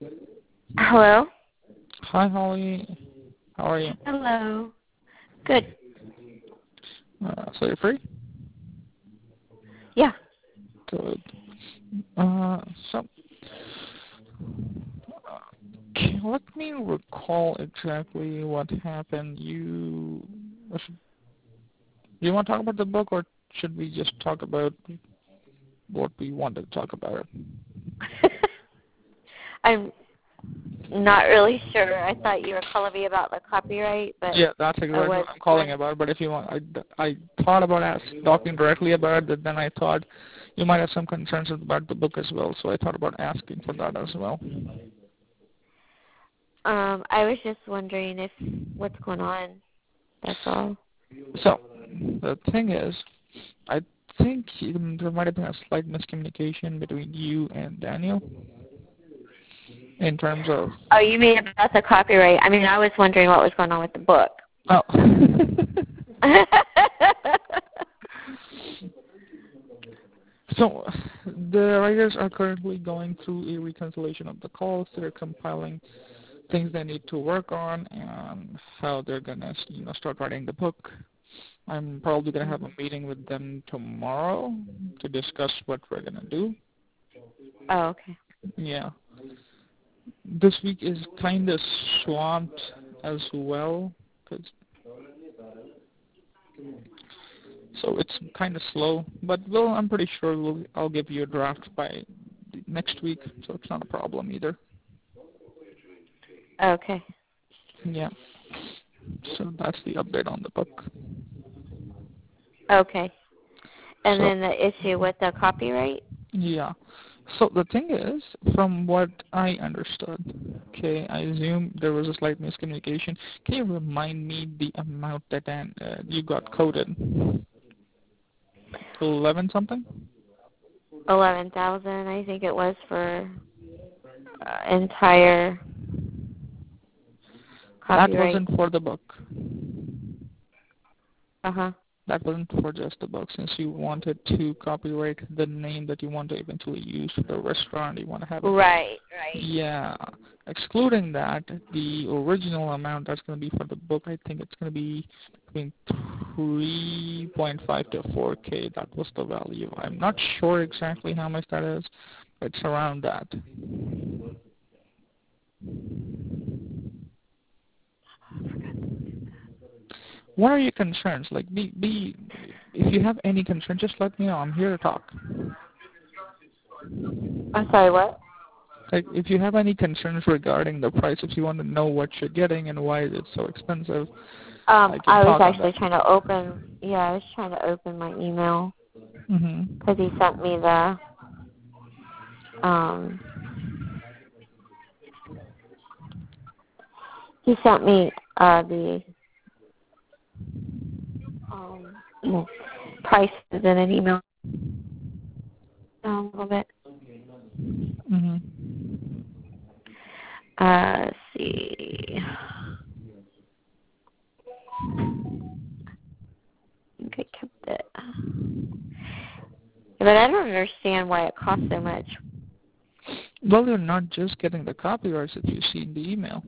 Hello? Hi, Holly. How are you? Hello. Good. So you're free? Yeah. Good. So, let me recall exactly what happened. Do you want to talk about the book, or should we just talk about what we wanted to talk about? I'm not really sure. I thought you were calling me about the copyright, but Yeah, that's I exactly what was I'm calling trying. about. But if you want, I thought about talking directly about it, but then I thought you might have some concerns about the book as well, so I thought about asking for that as well. I was just wondering if what's going on. That's all. So, the thing is, I think there might have been a slight miscommunication between you and Daniel in terms of. Oh, you mean about the copyright? I mean, I was wondering what was going on with the book. Oh. So, the writers are currently going through a reconciliation of the calls. They're compiling things they need to work on and how they're gonna, start writing the book. I'm probably gonna have a meeting with them tomorrow to discuss what we're gonna do. Oh, okay. Yeah. This week is kind of swamped as well, so it's kind of slow. But I'm pretty sure I'll give you a draft by next week, so it's not a problem either. Okay. Yeah. So that's the update on the book. Okay. And So then the issue with the copyright? yeah. So the thing is, from what I understood, okay, I assume there was a slight miscommunication. Can you remind me the amount that you got coded? 11 something? 11,000, I think it was for entire That copyright. wasn't for the book. Uh-huh. That wasn't for just the book. Since you wanted to copyright the name that you want to eventually use for the restaurant, you want to have it. Right. Yeah. Excluding that, the original amount that's going to be for the book, I think it's going to be between 3.5 to 4K. That was the value. I'm not sure exactly how much that is, but it's around that. What are your concerns? Like, if you have any concern, just let me know. I'm here to talk. I'm sorry, what? Like, if you have any concerns regarding the price, if you want to know what you're getting and why it's so expensive, I can I was talk on actually that. trying to open, I was trying to open my email because he sent me um, the prices in an email a little bit. Let's see. I think I kept it. But I don't understand why it costs so much. Well, you're not just getting the copyrights that you see in the email.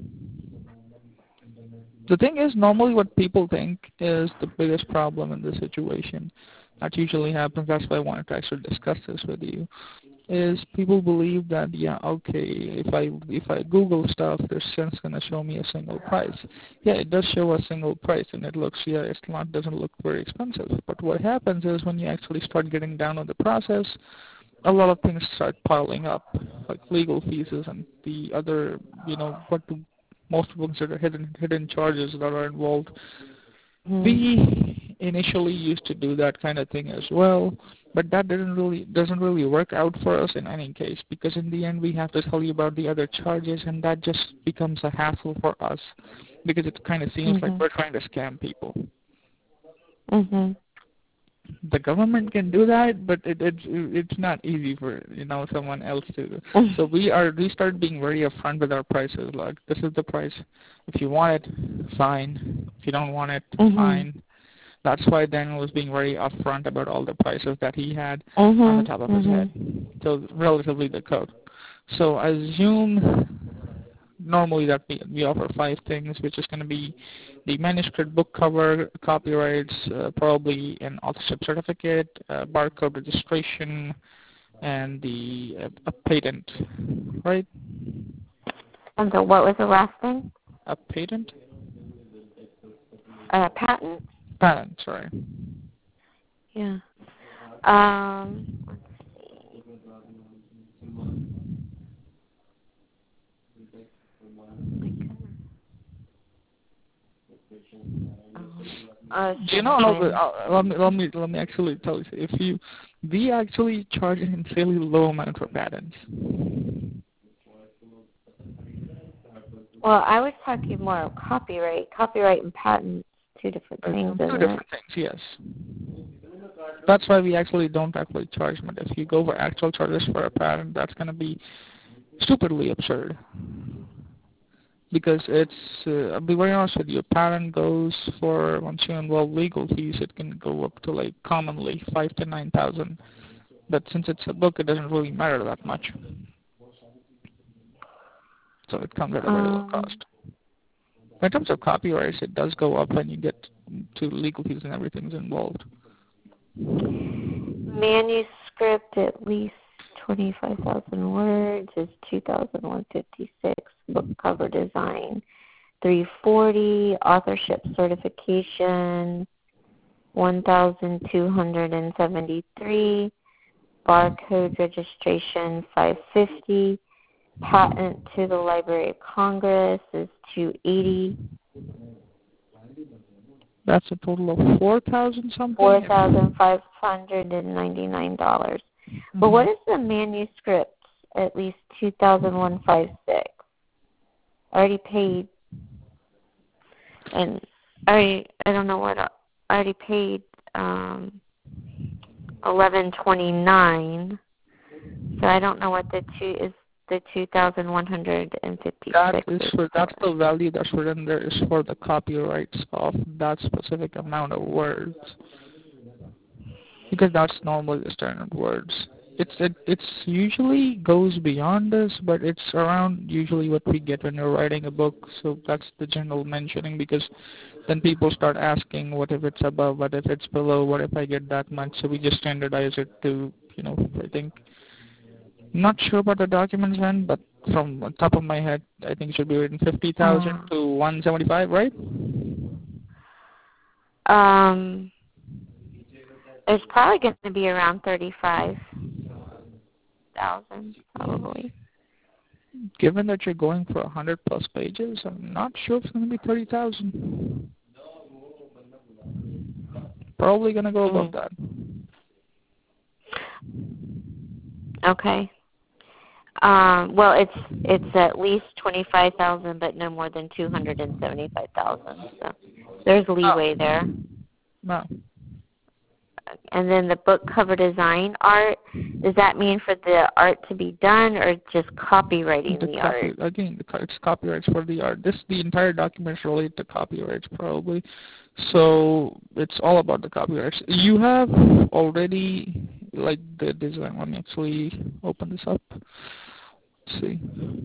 The thing is, normally what people think is the biggest problem in this situation. That usually happens. That's why I wanted to actually discuss this with you. Is people believe that if I Google stuff, there's just gonna show me a single price. Yeah, it does show a single price, and it's not doesn't look very expensive. But what happens is when you actually start getting down on the process, a lot of things start piling up, like legal fees and the other, most people consider hidden charges that are involved. We initially used to do that kind of thing as well, but that doesn't really work out for us in any case, because in the end we have to tell you about the other charges, and that just becomes a hassle for us because it kind of seems like we're trying to scam people. The government can do that, but it's not easy for someone else to do. So we start being very upfront with our prices. Like, this is the price. If you want it, fine. If you don't want it, fine. That's why Daniel was being very upfront about all the prices that he had on the top of his head. So relatively the code. So I assume normally that we offer 5 things, which is going to be the manuscript, book cover, copyrights, probably an authorship certificate, barcode registration, and a patent, right? And so what was the last thing? A patent? Patent? Patent, sorry. Yeah. Let's see. Do you know? Let me actually tell you. We actually charge a fairly low amount for patents. Well, I was talking more of copyright. Copyright and patent, two different things, Two isn't different it? things, yes. That's why we actually don't actually charge them. If you go for actual charges for a patent, that's going to be stupidly absurd. Because I'll be very honest with you, a patent goes for, once you involve legal fees, it can go up to like commonly 5,000 to 9,000. But since it's a book, it doesn't really matter that much. So it comes at a very low cost. In terms of copyrights, it does go up when you get to legal fees and everything's involved. Manuscript at least 25,000 words is 2,156. Book cover design 340. Authorship certification 1,273. Barcode registration 550. Patent to the Library of Congress is 280. That's a total of 4,000 something. $4,599. Mm-hmm. But what is the manuscript? At least 2,156. I already paid, and I don't know what I already paid. 1129. So I don't know what the 2,156. That's the value that's written there is for the copyrights of that specific amount of words, because that's normally the standard words. It's usually goes beyond this, but it's around usually what we get when you're writing a book. So that's the general mentioning, because then people start asking, what if it's above, what if it's below, what if I get that much? So we just standardize it to, I think, not sure about the documents end, but from the top of my head, I think it should be written 50,000 to 175, right? It's probably going to be around 35,000, probably. Given that you're going for 100 plus pages, I'm not sure if it's going to be 30,000. Probably going to go above that. Okay. Well, it's at least 25,000, but no more than 275,000. So there's leeway there. No. And then the book cover design art, does that mean for the art to be done or just copywriting the art? Again, it's copyrights for the art. The entire document is related to copyrights probably. So it's all about the copyrights. You have already, like the design, let me actually open this up. Let's see.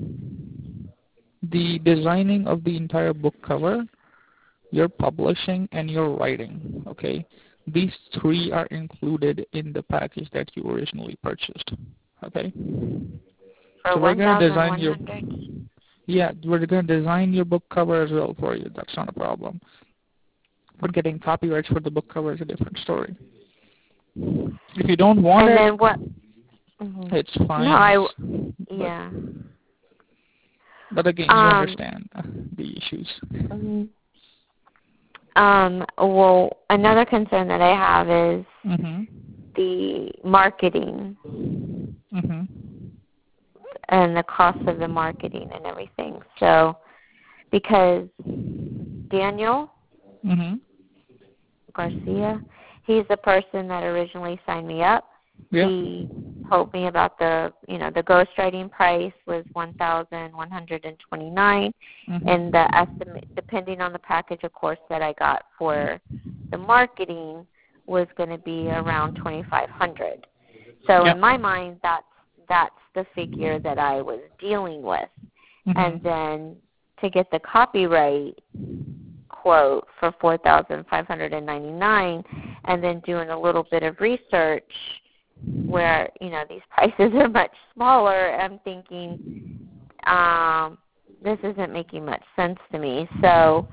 The designing of the entire book cover, your publishing, and your writing, okay? These 3 are included in the package that you originally purchased, okay? So we're going to design we're going to design your book cover as well for you. That's not a problem. But getting copyrights for the book cover is a different story. If you don't want then what? It's fine. No, yeah. But again, you understand the issues. Well, another concern that I have is the marketing and the cost of the marketing and everything. So, because Daniel Garcia, he's the person that originally signed me up. Yeah. He told me about the ghostwriting price was $1,129, and the estimate, depending on the package, of course, that I got for the marketing, was going to be around $2,500. So in my mind, that's the figure that I was dealing with, and then to get the copyright quote for $4,599, and then doing a little bit of research where these prices are much smaller. I'm thinking this isn't making much sense to me. So,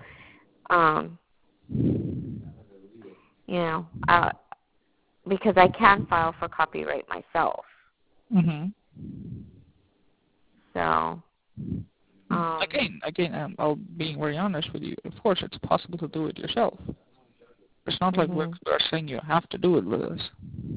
because I can file for copyright myself. So. Again, I'll being very honest with you. Of course, it's possible to do it yourself. It's not like we're saying you have to do it with us.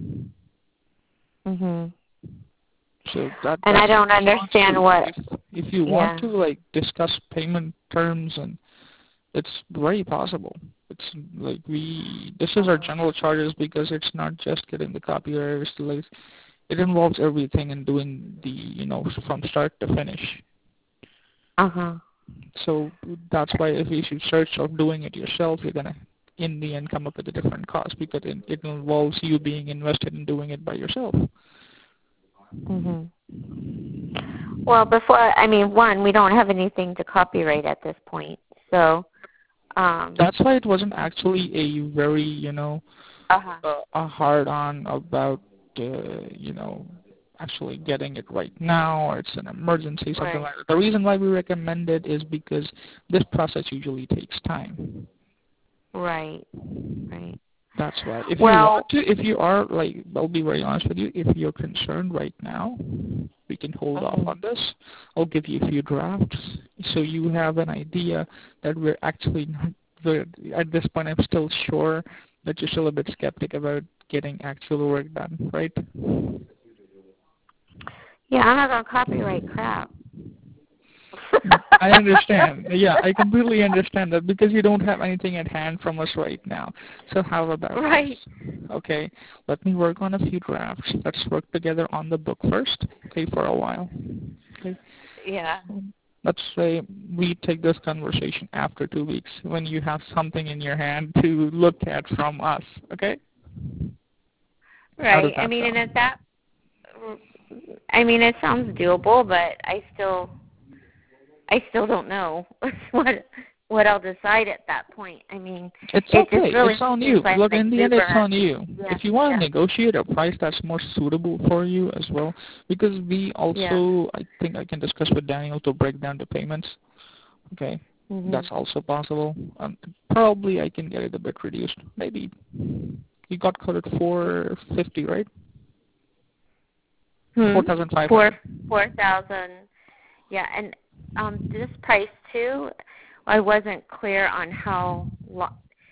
So that's I don't understand what. If you want to discuss payment terms, and it's very possible. It's like this is our general charges because it's not just getting the copyright. It's like it involves everything and doing the from start to finish. So that's why if you should search of doing it yourself, you're gonna in the end come up with a different cost because it involves you being invested in doing it by yourself. Well, we don't have anything to copyright at this point, so. That's why it wasn't actually a very a hard on about actually getting it right now, or it's an emergency, something like that. The reason why we recommend it is because this process usually takes time. Right. That's why. If you are I'll be very honest with you, if you're concerned right now, we can hold off on this. I'll give you a few drafts so you have an idea that we're actually not, at this point I'm still sure that you're still a bit skeptic about getting actual work done, right? Yeah, I'm not going to copyright crap. I understand. Yeah, I completely understand that because you don't have anything at hand from us right now. So how about this? Okay, let me work on a few drafts. Let's work together on the book first, okay, for a while. Okay. Yeah. Let's say we take this conversation after 2 weeks when you have something in your hand to look at from us, okay? Right. It sounds doable, but I still don't know what I'll decide at that point. It's okay. Really it's on you. Look, in the end, it's on you. Yeah. If you want to negotiate a price that's more suitable for you as well, because we also, I think I can discuss with Daniel to break down the payments. Okay, that's also possible. Probably I can get it a bit reduced. Maybe you got quoted $450, right? 4,500. 4,000. Yeah, and this price too, I wasn't clear on how long.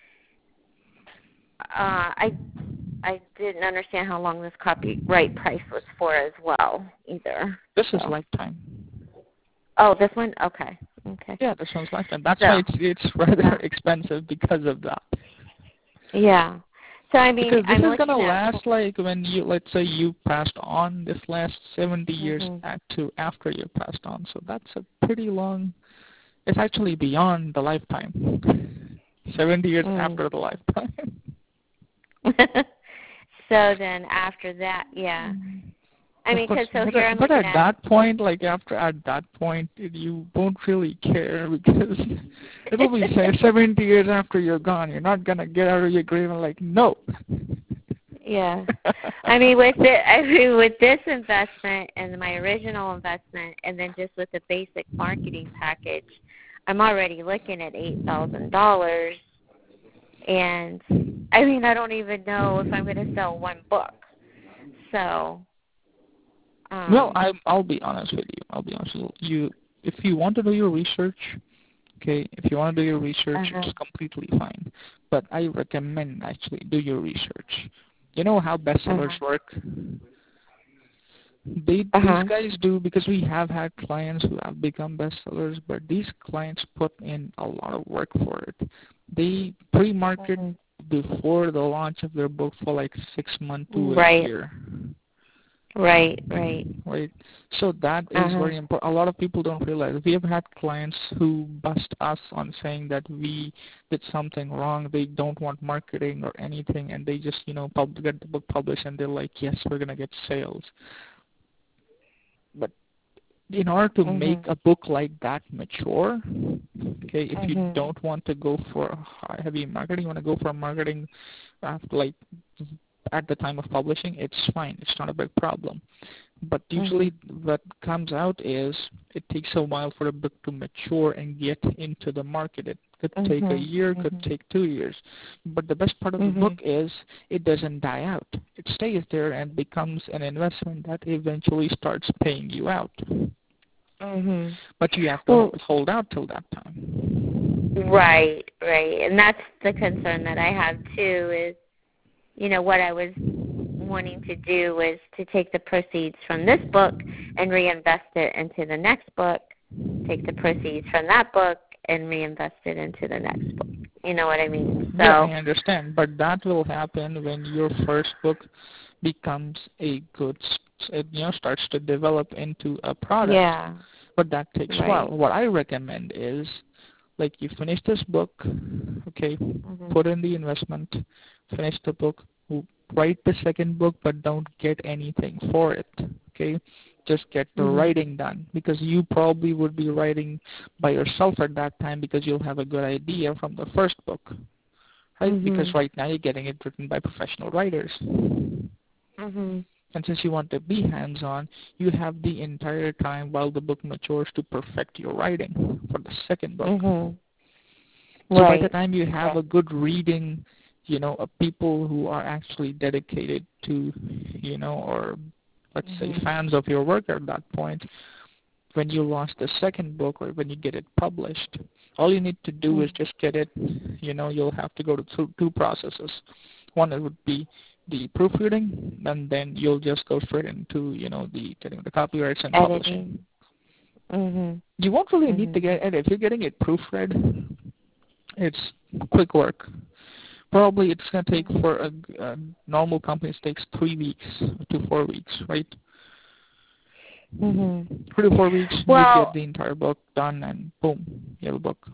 I didn't understand how long this copyright price was for as well either. This is lifetime. Oh, this one? Okay. Yeah, this one's lifetime. That's why it's rather expensive because of that. Yeah. So because this is gonna last when let's say you passed on. This lasts 70 years after you passed on. So that's a pretty long. It's actually beyond the lifetime. 70 years after the lifetime. So then after that, yeah. Because here I'm but looking at that point, at that point, you won't really care because it'll be 70 years after you're gone. You're not gonna get out of your grave and no. Yeah, with this investment and my original investment, and then just with the basic marketing package, I'm already looking at $8,000, and I don't even know if I'm going to sell one book. So. Well, I'll be honest with you. If you want to do your research, okay, if you want to do your research, it's completely fine. But I recommend actually do your research. You know how bestsellers work? These guys do, because we have had clients who have become bestsellers, but these clients put in a lot of work for it. They pre-market before the launch of their book for 6 months to a year. Right. So that is very important. A lot of people don't realize. We have had clients who bust us on saying that we did something wrong. They don't want marketing or anything, and they just, get the book published, and they're like, yes, we're going to get sales. But in order to make Mhm. a book like that mature, okay, if you Mhm. don't want to go for heavy marketing, you want to go for marketing after, like, at the time of publishing, it's fine. It's not a big problem. But usually Mhm. what comes out is it takes a while for a book to mature and get into the market. It could take a Mhm. year, could Mhm. take 2 years. But the best part of the book Mhm. is it doesn't die out. It stays there and becomes an investment that eventually starts paying you out. Mhm. But you have to Well, hold out till that time. right, right, and that's the concern that I have too. Is what I was wanting to do was to take the proceeds from this book and reinvest it into the next book. Take the proceeds from that book and reinvest it into the next book. You know what I mean? Yeah, I So, understand. But that will happen when your first book becomes a good, it starts to develop into a product. yeah, But that takes a while. right. What I recommend is, like, you finish this book, okay, Mhm. put in the investment, finish the book, write the second book, but don't get anything for it, okay? Just get the Mhm. writing done, because you probably would be writing by yourself at that time because you'll have a good idea from the first book, right? Because Mhm. right now you're getting it written by professional writers. Mhm. And since you want to be hands-on, you have the entire time while the book matures to perfect your writing for the second book. Mhm. So by the Right. time you have Okay. a good reading, people who are actually dedicated to, or let's say Mhm. fans of your work at that point, when you launch the second book or when you get it published, all you need to do is Mhm. just get it, you'll have to go to two processes. One, it would be the proofreading, and then you'll just go straight into, the getting the copyrights and publishing. Editing. Mhm. You won't really need to Mhm. get it. If you're getting it proofread, it's quick work. Probably it's going to take Mhm. for a normal company, it takes 3 weeks to 4 weeks, right? Mhm. 3 to 4 weeks, you get Well, the entire book done, and boom, you have a book.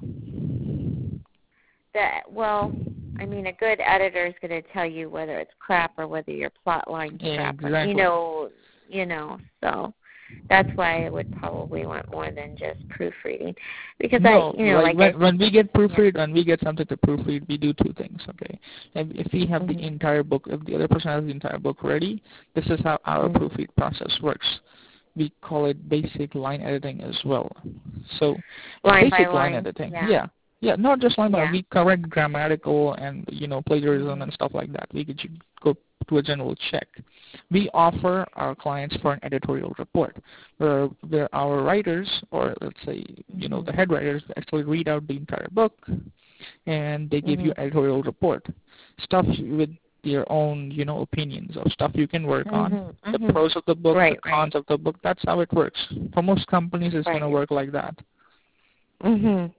well, I mean, a good editor is going to tell you whether it's crap or whether your plot line's crap, or Exactly. So that's why I would probably want more than just proofreading, because No, like like I when we get yeah. proofread, when we get something to proofread, we do two things, okay? If we have the Mhm. entire book, if the other person has the entire book ready, this is how our Mhm. proofread process works. We call it basic line editing as well. So in Line by basic line line. editing, Yeah. yeah, not just line by line, Yeah. we correct grammatical and plagiarism Mhm. and stuff like that. We could go to a general check. We offer our clients for an editorial report where our writers, or let's say the Mhm. head writers, actually read out the entire book and they give you Mhm. editorial report, stuff with their own opinions of stuff you can work on, Mhm. the Mhm. pros of the book, the Right. cons Right. of the book. That's how it works. For most companies, it's going to Right. work like that. Mhm.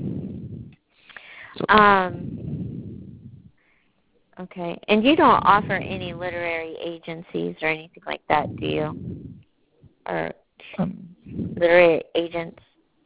So Um. Okay. And you don't offer any literary agencies or anything like that, do you? Or um, literary agents?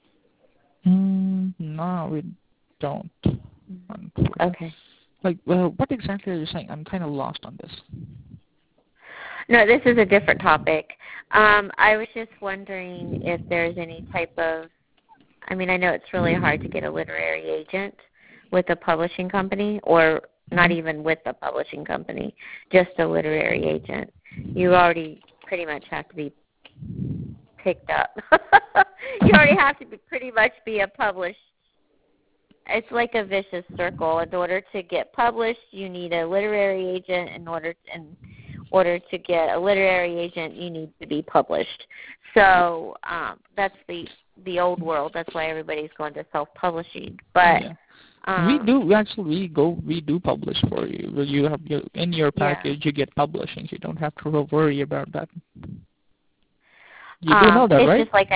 no, we don't. Okay. Like, what exactly are you saying? I'm kind of lost on this. No, this is a different topic. I was just wondering if there's any type of, I mean, I know it's really hard to get a literary agent with a publishing company, or not Hmm. even with a publishing company, just a literary agent. You already pretty much have to be picked up. You already have to be pretty much be a published. It's like a vicious circle. In order to get published, you need a literary agent. In order to get a literary agent, you need to be published. So that's the old world. That's why everybody's going to self-publishing. But Yeah. We do publish for you. You have in your yeah, package, you get publishing. You don't have to worry about that. You do know that, it's right? just like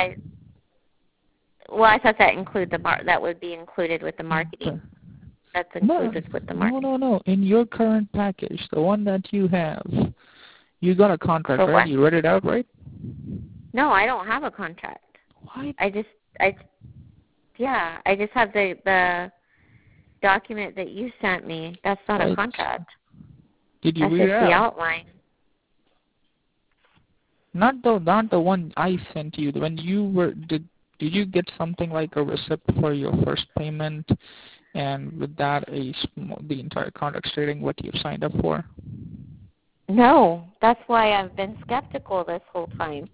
I thought that that would be included with the But marketing. That's no, included with the no, marketing. no, no. In your current package, the one that you have, you got a contract, For right? what? You read it out, right? No, I don't have a contract. What? I just I Yeah, I just have the document that you sent me. That's not a Right. contract. Did you That's read it just the out? outline. Not the one I sent you. When you were did you get something like a receipt for your first payment, and with that the entire contract stating what you signed up for? No, that's why I've been skeptical this whole time.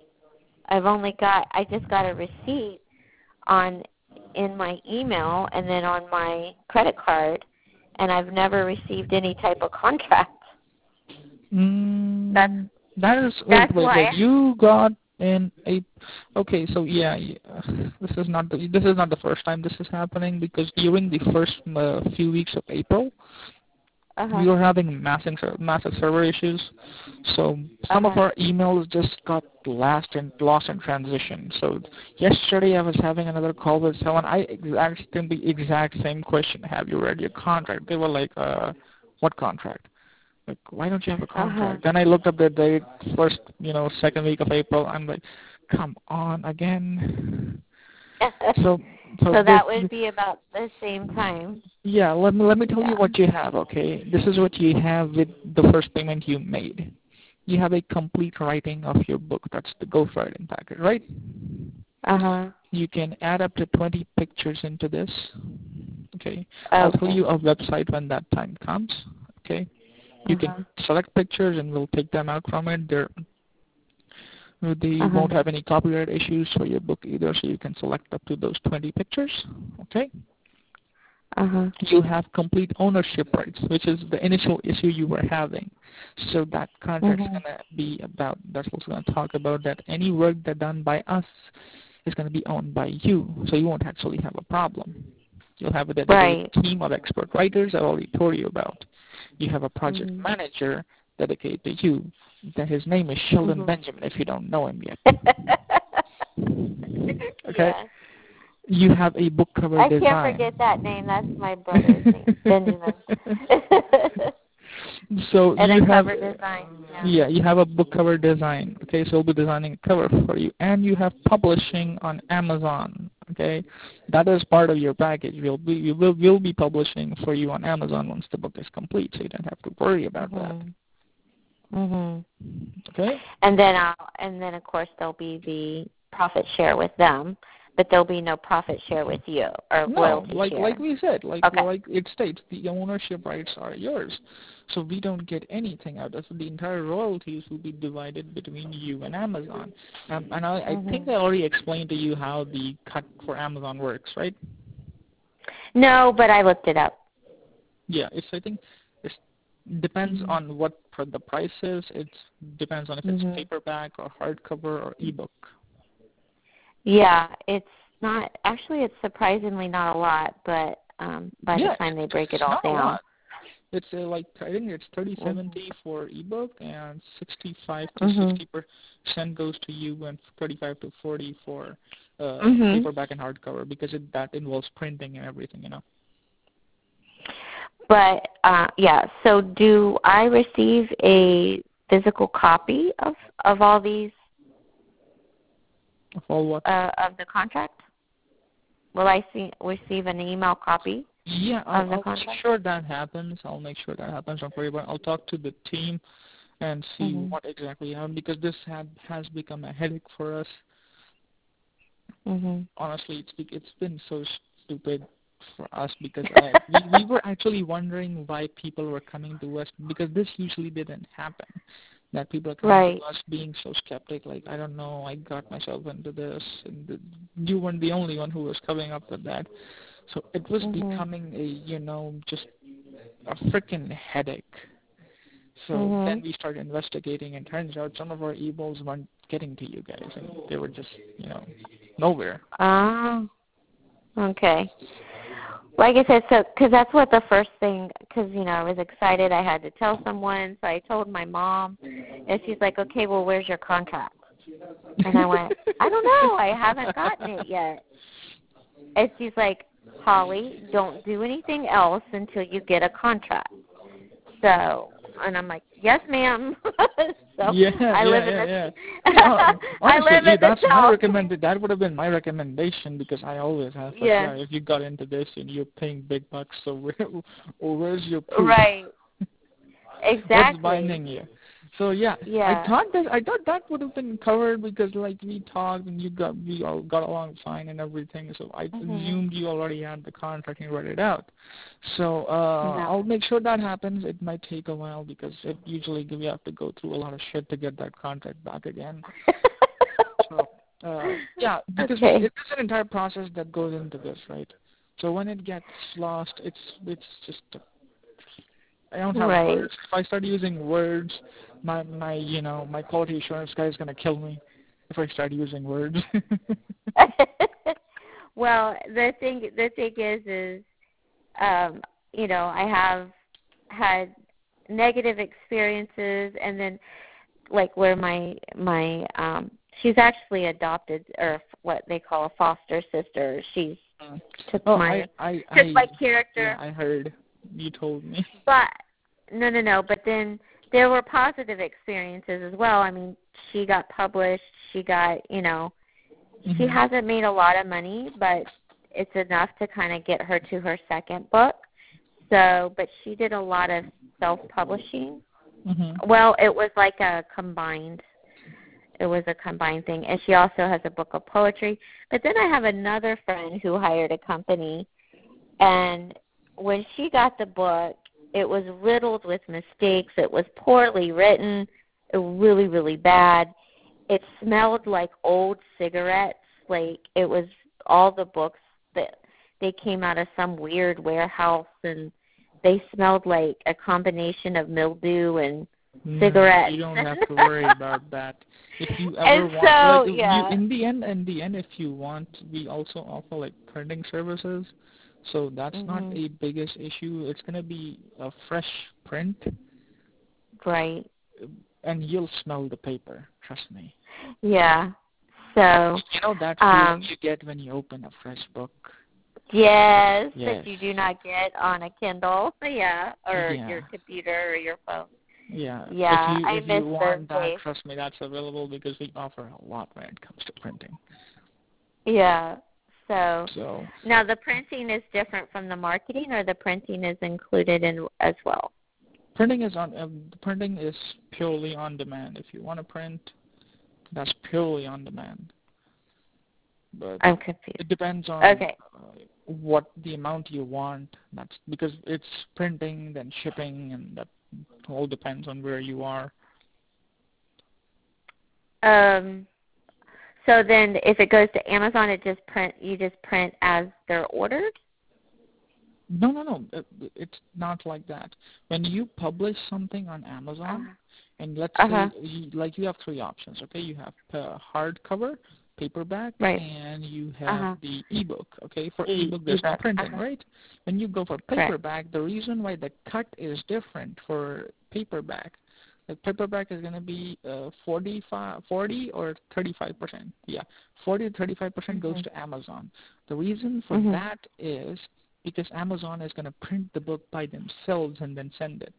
I just got a receipt on in my email and then on my credit card, and I've never received any type of contract. That's That is wait. why. You got in a okay. So this is not the first time this is happening, because during the first few weeks of April, we were having massive server issues. So some of our emails just got lost in transition. So yesterday I was having another call with someone. I asked them the exact same question: have you read your contract? They were like, what contract? Like, why don't you have a contract? Then I looked up the date, first, second week of April. I'm like, come on again. So That would be about the same time. yeah, let me tell you what you have, okay? This is what you have with the first payment you made. You have a complete writing of your book. That's the ghostwriting package, right? You can add up to 20 pictures into this. Okay. I'll tell you a website when that time comes. Okay. You can select pictures and we'll take them out from it. They won't have any copyright issues for your book either, so you can select up to those 20 pictures. Okay. You have complete ownership rights, which is the initial issue you were having. So that contract's going to be about, that's what's going to talk about, that any work that done by us is going to be owned by you, so you won't actually have a problem. You'll have a dedicated team of expert writers I already told you about. You have a project manager dedicated to you. That his name is Sheldon Benjamin, if you don't know him yet. Okay? Yeah. You have a book cover design. I can't forget that name. That's my brother's name, Benjamin. So and you a have cover design. Yeah, you have a book cover design. Okay, so we'll be designing a cover for you, and you have publishing on Amazon. Okay, that is part of your package. We'll be publishing for you on Amazon once the book is complete, so you don't have to worry about that. Okay. And then of course there'll be the profit share with them, but there'll be no profit share with you or royalty share. Like we said, like it states, the ownership rights are yours, so we don't get anything out of it. The entire royalties will be divided between you and Amazon. And I think I already explained to you how the cut for Amazon works, right? No, but I looked it up. Yeah, I think it depends on what the price is. It depends on if it's paperback or hardcover or ebook. Yeah, it's not actually. It's surprisingly not a lot, but by the time they break it all down, it's I think it's 30/70 for ebook, and 65 to 60% goes to you, and 35 to 40 for paperback and hardcover, because that involves printing and everything, But yeah, so do I receive a physical copy of all these? Of all what? Of the contract? Will I receive an email copy? Yeah, I'll make sure that happens. Don't worry about it. I'll talk to the team and see what exactly happened, because this has become a headache for us. Honestly, it's been so stupid for us, because we were actually wondering why people were coming to us, because this usually didn't happen. That people are coming to us being so skeptic, like, I don't know, I got myself into this, and you weren't the only one who was coming up with that. So it was becoming just a freaking headache. So then we started investigating, and turns out some of our emails weren't getting to you guys, and they were just, nowhere. Okay. Like I said, because that's what the first thing, because, I was excited. I had to tell someone, so I told my mom, and she's like, okay, well, where's your contract? And I went, I don't know. I haven't gotten it yet. And she's like, Holly, don't do anything else until you get a contract. So, and I'm like, yes, ma'am. So I live in the honestly, that would have been my recommendation, because I always have, if you got into this and you're paying big bucks, so where's your proof? Right. Exactly. What's binding you? So yeah, I Yeah. thought that would have been covered because like we talked and we all got along fine and everything. So I Mhm. assumed you already had the contract and read it out. So No. I'll make sure that happens. It might take a while because it usually we have to go through a lot of shit to get that contract back again. So yeah, because Okay. it's an entire process that goes into this, right? So when it gets lost, it's just I don't have Right. words. If I start using words, my quality assurance guy is gonna kill me if I start using words. Well, the thing is I have had negative experiences, and then like where my she's actually adopted, or what they call a foster sister. She's took Oh, my took I my yeah, character. I heard you told me. But no. But then there were positive experiences as well. I mean, she got published. She got, she Mhm. hasn't made a lot of money, but it's enough to kind of get her to her second book. So, but she did a lot of self-publishing. Mhm. Well, it was a combined thing, and she also has a book of poetry. But then I have another friend who hired a company, and when she got the book, it was riddled with mistakes. It was poorly written. It was really, really bad. It smelled like old cigarettes. Like it was all the books that they came out of some weird warehouse, and they smelled like a combination of mildew and No, cigarettes. you don't have to worry about that. If you ever And want, like, so, you yeah. in the end, if you want, we also offer like printing services. So that's not Mhm. a biggest issue. It's gonna be a fresh print, Right. and you'll smell the paper. Trust me. Yeah. So, You know that feeling um, you get when you open a fresh book? yes, that Yes. you do not get on a Kindle. Yeah, or Yeah. your computer or your phone. Yeah. If Yeah, you I if you miss those want that, days. trust me, that's available because we offer a lot when it comes to printing. Yeah. So, So now the printing is different from the marketing, or the printing is included in as well? printing is purely on demand. If you want to print, that's purely on demand. But I'm confused. it depends on Okay. what the amount you want. That's because it's printing, then shipping, and that all depends on where you are. Um. So then, if it goes to Amazon, you just print as they're ordered. No. It's not like that. When you publish something on Amazon, and let's Uh say huh. you have three options. Okay, you have hardcover, paperback, Right. and you Uh have huh. the ebook. Okay, for ebook there's no Ebook. Uh printing, huh. right? When you go for Correct. paperback, the reason why the cut is different for paperback, the paperback is going to be 40 or 35%. Yeah, 40 to 35% goes Mhm. to Amazon. The reason for Mhm. that is because Amazon is going to print the book by themselves and then send it.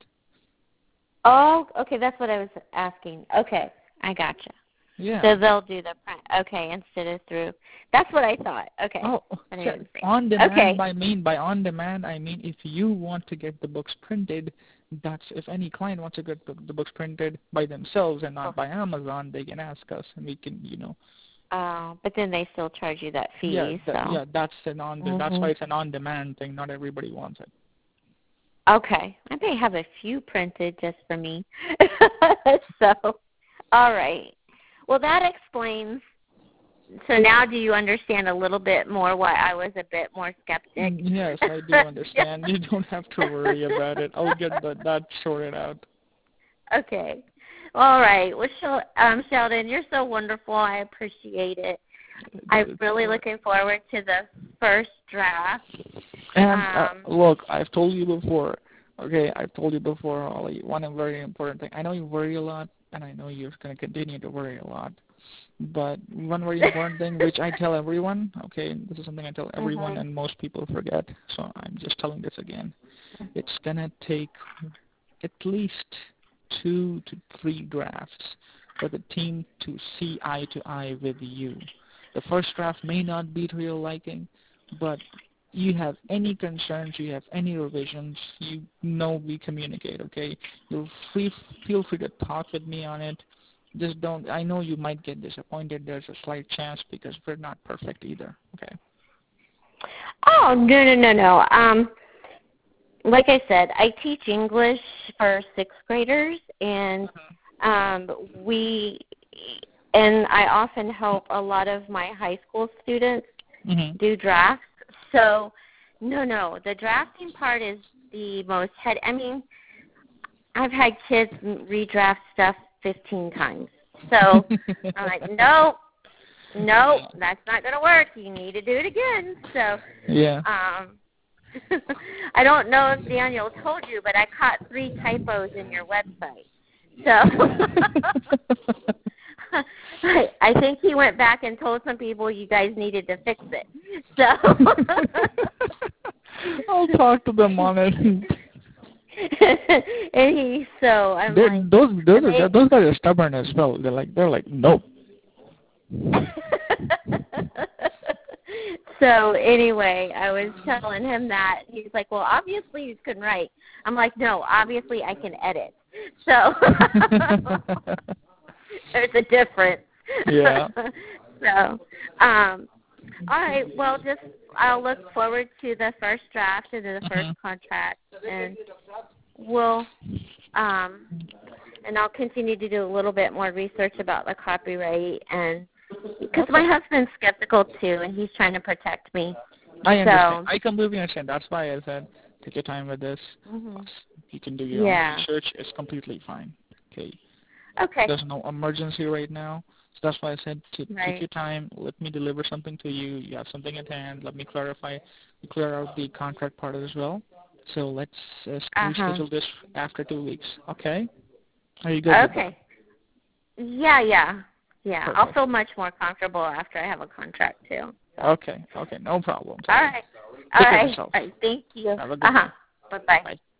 Oh, okay. That's what I was asking. Okay, I gotcha. So Yeah. they'll do the print. Okay, instead of through. That's what I thought. Okay. Oh, I knew yeah, it was the on same. demand Okay. by on demand I mean if you want to get the books printed, that's if any client wants to get the books printed by themselves and not Cool. by Amazon, they can ask us and we can, But then they still charge you that yeah, fee. So. that's why Mhm. it's an on demand thing. Not everybody wants it. Okay. I may have a few printed just for me. So, all right. Well, that explains. So now do you understand a little bit more why I was a bit more skeptic? Yes, I do understand. You don't have to worry about it. I'll get that sorted out. Okay. All right. Well, Sheldon, you're so wonderful. I appreciate it. I'm It's really looking forward to the first draft. And Um, look, I've told you before. Okay, I've told you before, Ollie. One very important thing. I know you worry a lot, and I know you're going to continue to worry a lot. But one very important thing, which I tell everyone. Okay, this is something I tell everyone, mhm. and most people forget. So I'm just telling this again. It's gonna take at least 2 to 3 drafts for the team to see eye to eye with you. The first draft may not be to your liking, but you have any concerns, you have any revisions, you know we communicate, okay? Feel free to talk with me on it. Just don't, I know you might get disappointed. There's a slight chance because we're not perfect either, okay? Oh, no. Like I said, I teach English for 6th graders, and I often help a lot of my high school students do drafts. So, no, the drafting part is the most I mean, I've had kids redraft stuff 15 times. So, I'm like, no, that's not going to work. You need to do it again. So, yeah. I don't know if Daniel told you, but I caught 3 typos in your website. So I think he went back and told some people you guys needed to fix it. So I'll talk to them on it. And I'm like, those guys are stubborn as well. They're like nope. So anyway, I was telling him that. He's like, well, obviously you can write. I'm like, no, obviously I can edit. So there's a difference. Yeah. So, all right. Well, I'll look forward to the first draft and the first contract, and we'll and I'll continue to do a little bit more research about the copyright, and because my husband's skeptical too, and he's trying to protect me. I understand. I completely understand. That's why I said take your time with this. You can do your own research. It's completely fine. Okay. There's no emergency right now. So that's why I said take your time. Let me deliver something to you. You have something at hand. Let me clear out the contract part as well. So let's reschedule this after 2 weeks. Okay? Are you good with that? Yeah. Perfect. I'll feel much more comfortable after I have a contract too. So. Okay, no problem. All right. Take care of yourself. All right. Thank you. Have a good day. Bye-bye. Bye.